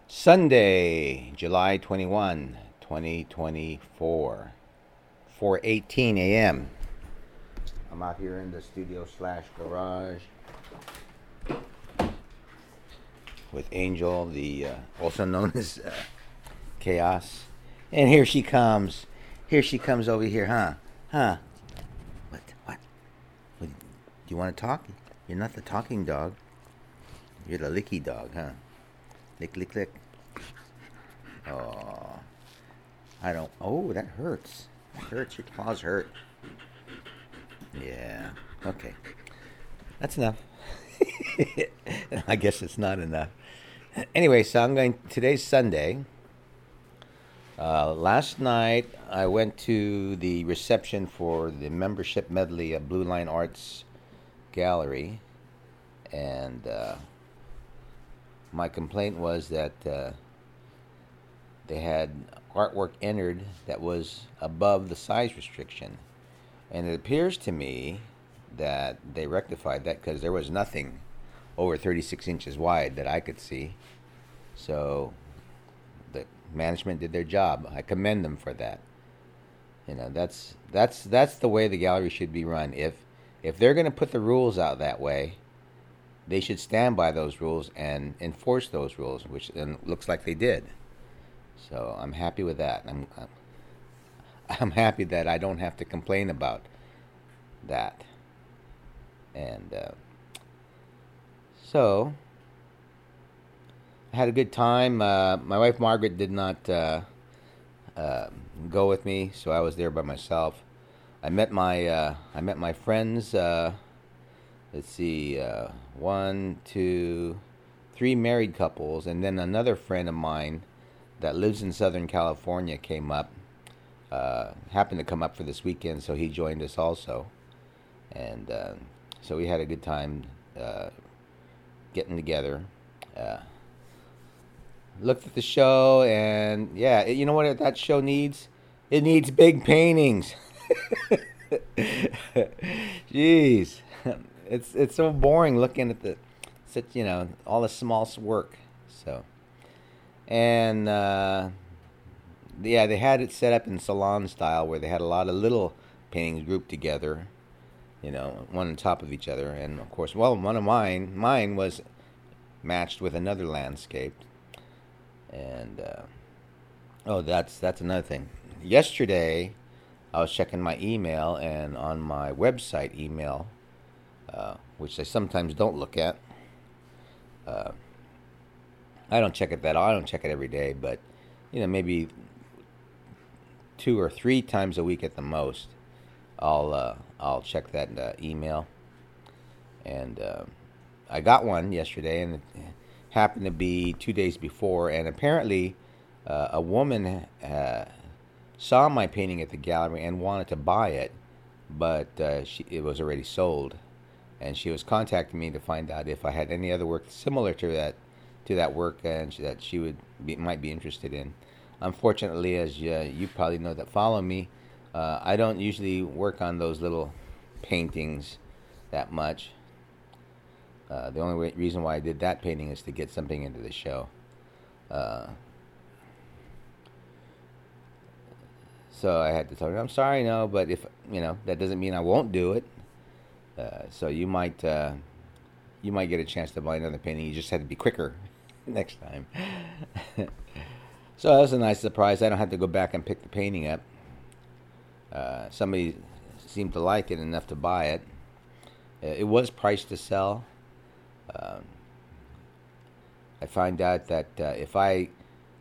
Sunday, July 21, 2024, 4:18 a.m. I'm out here in the studio slash garage with Angel, the also known as Chaos. And here she comes. Here she comes over here, huh? Huh? What? What? Do you want to talk? You're not the talking dog. You're the licky dog, huh? Lick, lick, lick. Oh, I don't. Oh, that hurts. That hurts. Your claws hurt. Yeah. Okay. That's enough. I guess it's not enough. Anyway, so I'm going. Today's Sunday. Last night I went to the reception for the membership medley at Blue Line Arts Gallery, and my complaint was that they had artwork entered that was above the size restriction. And it appears to me that they rectified that because there was nothing over 36 inches wide that I could see. So the management did their job. I commend them for that. You know, that's the way the gallery should be run. If they're going to put the rules out that way, they should stand by those rules and enforce those rules, which and looks like they did. So I'm happy with that. I'm happy that I don't have to complain about that. And so I had a good time. My wife Margaret did not go with me, so I was there by myself. I met my friends. Let's see, one, two, three married couples, and then another friend of mine that lives in Southern California came up. Happened to come up for this weekend, so he joined us also, and so we had a good time getting together. Looked at the show, and yeah, you know what that show needs? It needs big paintings. Jeez, it's so boring looking at all the small work. So, and yeah, they had it set up in salon style where they had a lot of little paintings grouped together, one on top of each other. And of course, well, one of mine was matched with another landscape. And oh, that's another thing. Yesterday, I was checking my email, and on my website email, which I sometimes don't look at. I don't check it I don't check it every day, but maybe 2 or 3 times a week at the most. I'll check that email, and I got one yesterday, and it happened to be 2 days before, and apparently a woman saw my painting at the gallery and wanted to buy it, but it was already sold, and she was contacting me to find out if I had any other work similar to that work, and that she might be interested in. Unfortunately, as you probably know that follow me, I don't usually work on those little paintings that much. The only reason why I did that painting is to get something into the show. So I had to tell her, I'm sorry, no, but if that doesn't mean I won't do it. So you might get a chance to buy another painting. You just had to be quicker next time. So that was a nice surprise. I don't have to go back and pick the painting up. Somebody seemed to like it enough to buy it. It was priced to sell. I find out that if I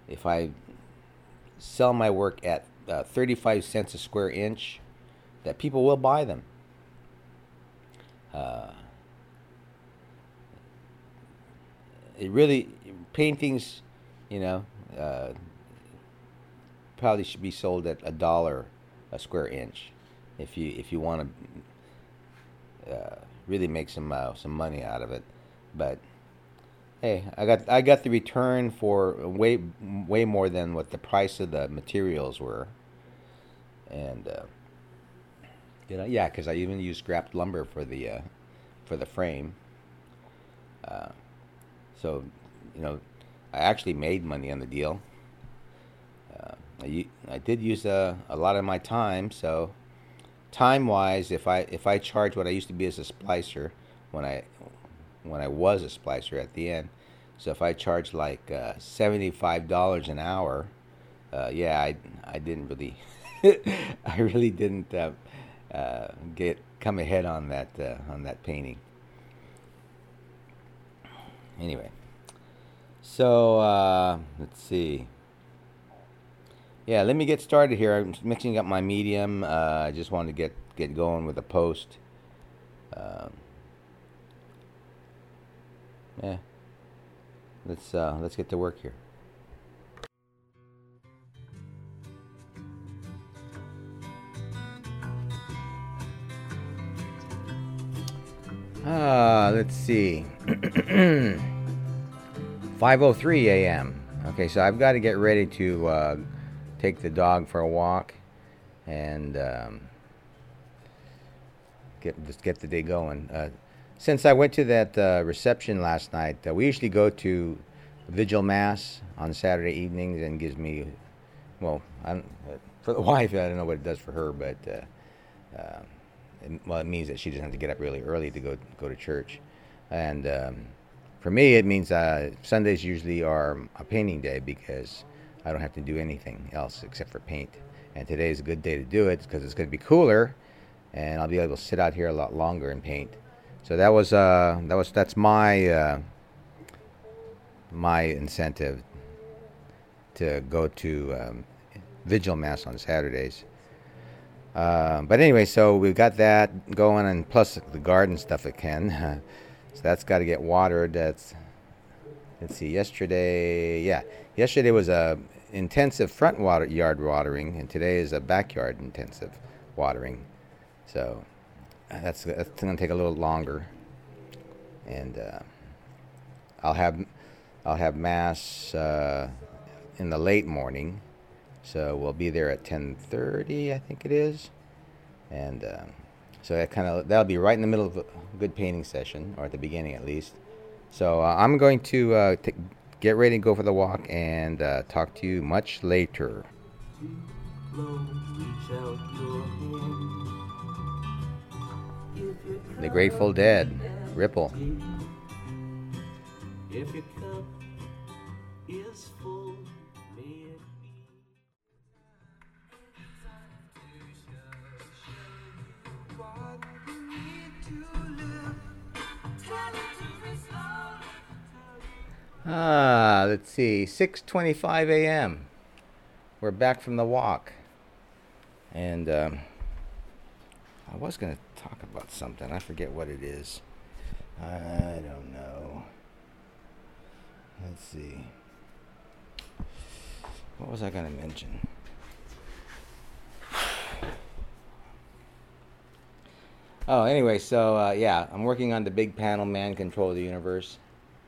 sell my work at 35 cents a square inch, that people will buy them. It really paintings, probably should be sold at $1 a square inch, if you want to really make some money out of it. But hey, I got the return for way more than what the price of the materials were, and yeah, because I even used scrapped lumber for the frame. So I actually made money on the deal. I did use a lot of my time, so time wise, if I charge what I used to be as a splicer when I was a splicer at the end, so if I charge like $75 an hour, yeah, I didn't really I really didn't get come ahead on that painting. Anyway, so let's see. Yeah, let me get started here. I'm mixing up my medium. I just wanted to get going with the post. Um, yeah, let's get to work here. Let's see. 5:03 a.m. Okay, so I've got to get ready to take the dog for a walk and get the day going. Since I went to that reception last night, we usually go to vigil mass on Saturday evenings, and gives me, well, for the wife, I don't know what it does for her, but it means that she doesn't have to get up really early to go to church, and for me, it means Sundays usually are a painting day because I don't have to do anything else except for paint. And today is a good day to do it because it's going to be cooler, and I'll be able to sit out here a lot longer and paint. So that's my incentive to go to vigil mass on Saturdays. But anyway, so we've got that going, and plus the garden stuff again. So that's got to get watered. Let's see. Yesterday was a intensive yard watering, and today is a backyard intensive watering. So that's going to take a little longer, and I'll have mass in the late morning. So we'll be there at 10:30, I think it is, and so that'll be right in the middle of a good painting session, or at the beginning at least. So I'm going to get ready to go for the walk and talk to you much later. The Grateful Dead, Ripple. If your cup is full, may it be. Let's see, 6:25 a.m. We're back from the walk, and I was going to talk about something. I forget what it is. I don't know. Let's see. What was I going to mention? Oh, anyway, so yeah, I'm working on the big panel, Man Control of the Universe.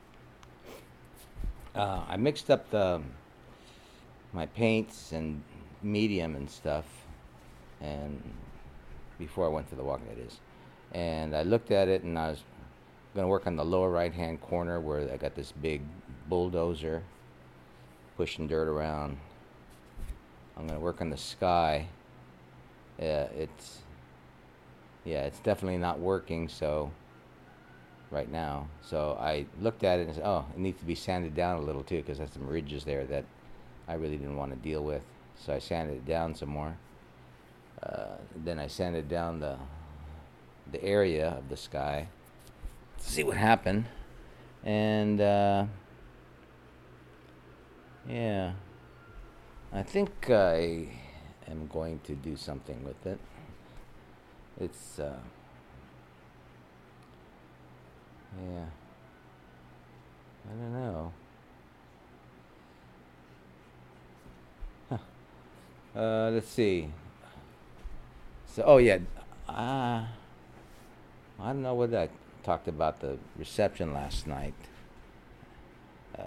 I mixed up my paints and medium and stuff, and before I went for the walk, that is. And I looked at it, and I was going to work on the lower right-hand corner where I got this big bulldozer pushing dirt around. I'm going to work on the sky. It's definitely not working, so right now. So I looked at it and said, oh, it needs to be sanded down a little too, because there's some ridges there that I really didn't want to deal with. So I sanded it down some more. Then I sanded down the area of the sky to see what happened. And yeah, I think I am going to do something with it. It's yeah, I don't know. Let's see. So, oh yeah, I don't know what I talked about the reception last night. I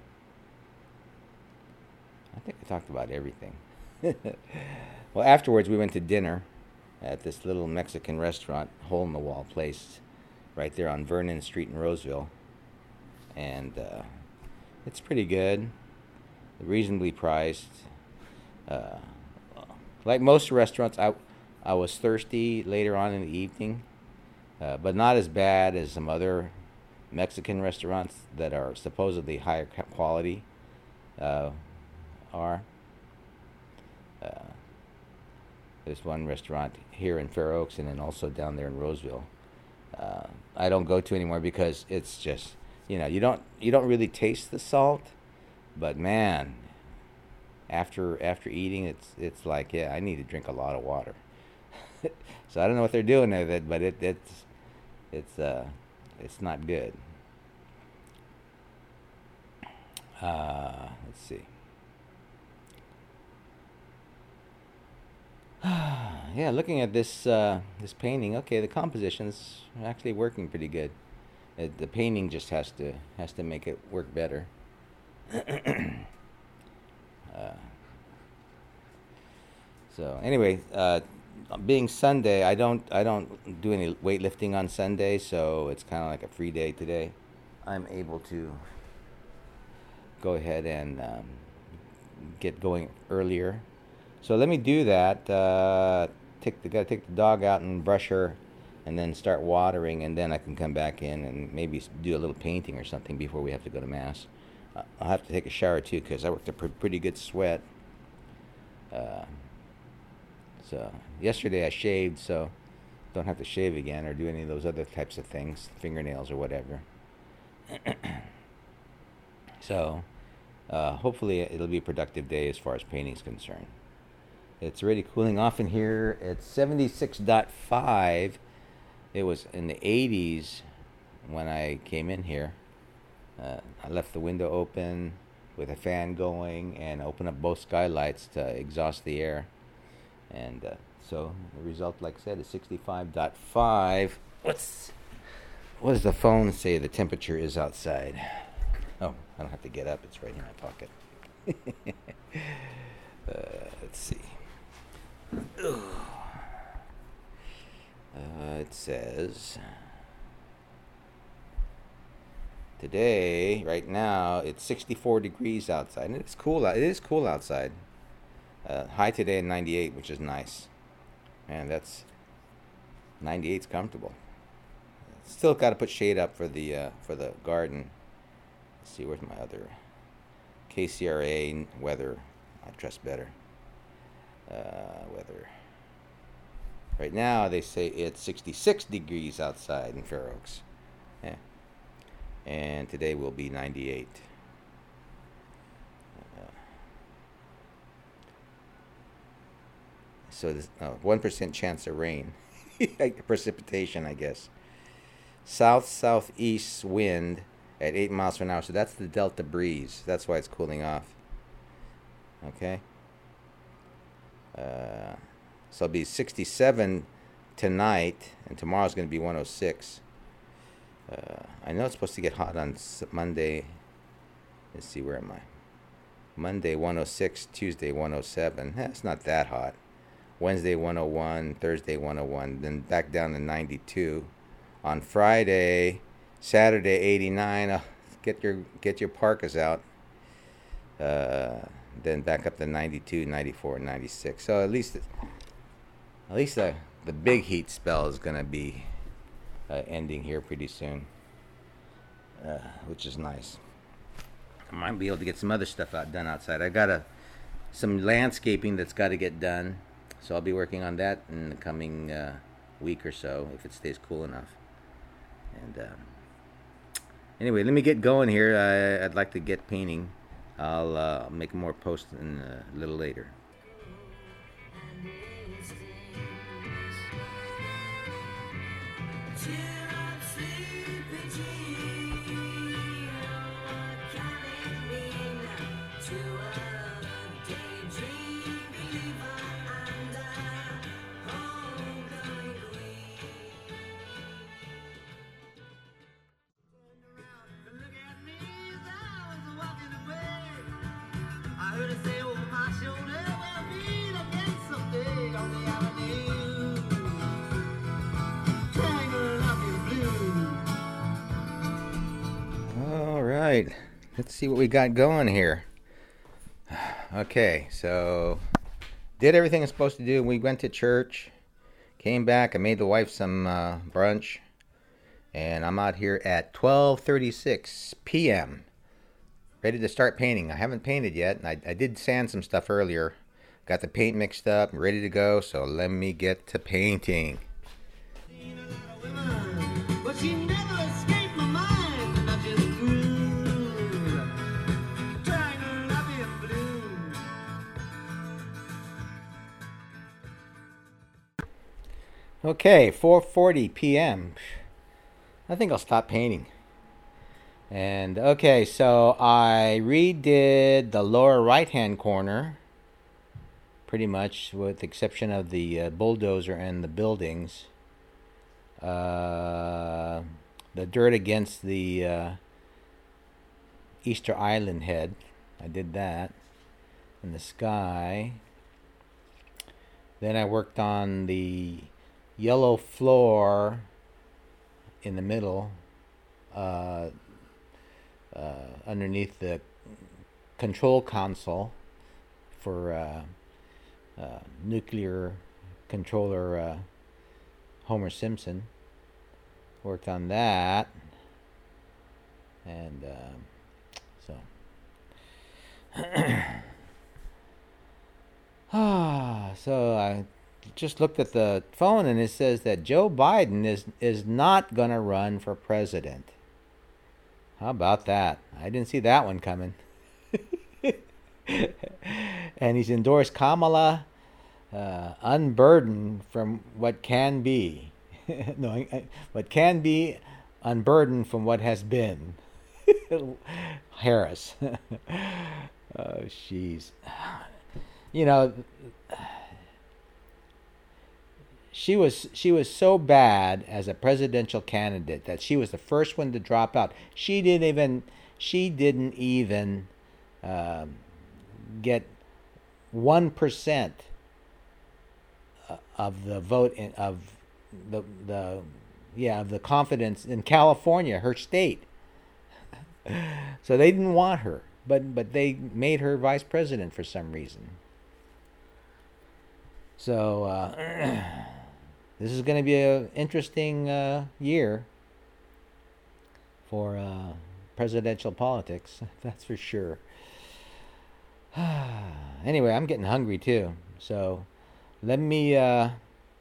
think I talked about everything. Well, afterwards we went to dinner at this little Mexican restaurant, hole in the wall place, right there on Vernon Street in Roseville, and It's pretty good, reasonably priced. Uh, like most restaurants, I was thirsty later on in the evening, but not as bad as some other Mexican restaurants that are supposedly higher quality uh, are. Uh, there's one restaurant here in Fair Oaks and then also down there in Roseville. I don't go to anymore because it's just you don't really taste the salt, but man, after eating, it's like, yeah, I need to drink a lot of water. So I don't know what they're doing with it, but it's not good. Let's see. Yeah, looking at this painting, okay, the composition's actually working pretty good. The painting just has to make it work better. uh, so anyway, being Sunday, I don't do any weightlifting on Sunday, so it's kind of like a free day today. I'm able to go ahead and get going earlier. So let me do that. Gotta take the dog out and brush her, and then start watering, and then I can come back in and maybe do a little painting or something before we have to go to mass. I'll have to take a shower too because I worked a pretty good sweat. Uh, so yesterday I shaved, so don't have to shave again or do any of those other types of things, fingernails or whatever. So hopefully it'll be a productive day as far as painting's concerned. It's already cooling off in here. It's 76.5. It was in the 80s when I came in here. I left the window open with a fan going and opened up both skylights to exhaust the air. And so the result, like I said, is 65.5. What does the phone say the temperature is outside? Oh, I don't have to get up. It's right in my pocket. Let's see. It says today, right now, it's 64 degrees outside, and it's cool. It is cool outside. High today, 98, which is nice. Man, that's 98's comfortable. Still got to put shade up for the garden. Let's see, where's my other KCRA weather? I trust better. Weather. Right now, they say it's 66 degrees outside in Fair Oaks. Yeah. And today will be 98. So this 1% chance of rain. Precipitation, I guess. South-southeast wind at 8 miles per hour. So that's the Delta breeze. That's why it's cooling off. Okay. So it'll be 67 tonight, and tomorrow's going to be 106. I know it's supposed to get hot on Monday. Let's see, where am I? Monday 106, Tuesday 107. It's not that hot. Wednesday 101, Thursday 101, then back down to 92. On Friday, Saturday 89. Get your parkas out. Then back up to 92, 94, 96. So at least the big heat spell is going to be ending here pretty soon, which is nice. I might be able to get some other stuff done outside. I got some landscaping that's got to get done, so I'll be working on that in the coming week or so if it stays cool enough. And anyway, let me get going here. I'd like to get painting. I'll make more posts a little later. All right, Let's see what we got going here. Okay, so did everything I'm supposed to do. We went to church, came back. I made the wife some brunch, and I'm out here at 12:36 p.m. ready to start painting. I haven't painted yet, and I did sand some stuff earlier. Got the paint mixed up, ready to go. So let me get to painting. Okay, 4:40 p.m. I think I'll stop painting. And okay, so I redid the lower right-hand corner, pretty much, with the exception of the bulldozer and the buildings. The dirt against the Easter Island head, I did that. And the sky. Then I worked on the yellow floor in the middle, underneath the control console for nuclear controller Homer Simpson. Worked on that, and so so I just looked at the phone, and it says that Joe Biden is not gonna run for president. How about that? I didn't see that one coming. And he's endorsed Kamala, unburdened from what can be. No, what can be, unburdened from what has been. Harris. Oh, jeez. You know, she was so bad as a presidential candidate that she was the first one to drop out. She didn't even get 1% of the vote of the confidence in California, her state. So they didn't want her, but they made her vice president for some reason. So this is going to be an interesting year for presidential politics. That's for sure. Anyway, I'm getting hungry too. So let me and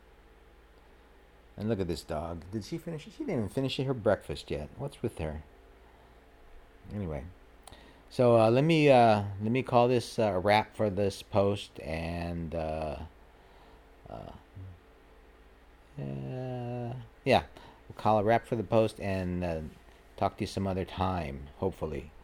look at this dog. Did she finish? She didn't even finish her breakfast yet. What's with her? Anyway, so let me call this a wrap for this post, and yeah, we'll call a wrap for the post, and talk to you some other time, hopefully.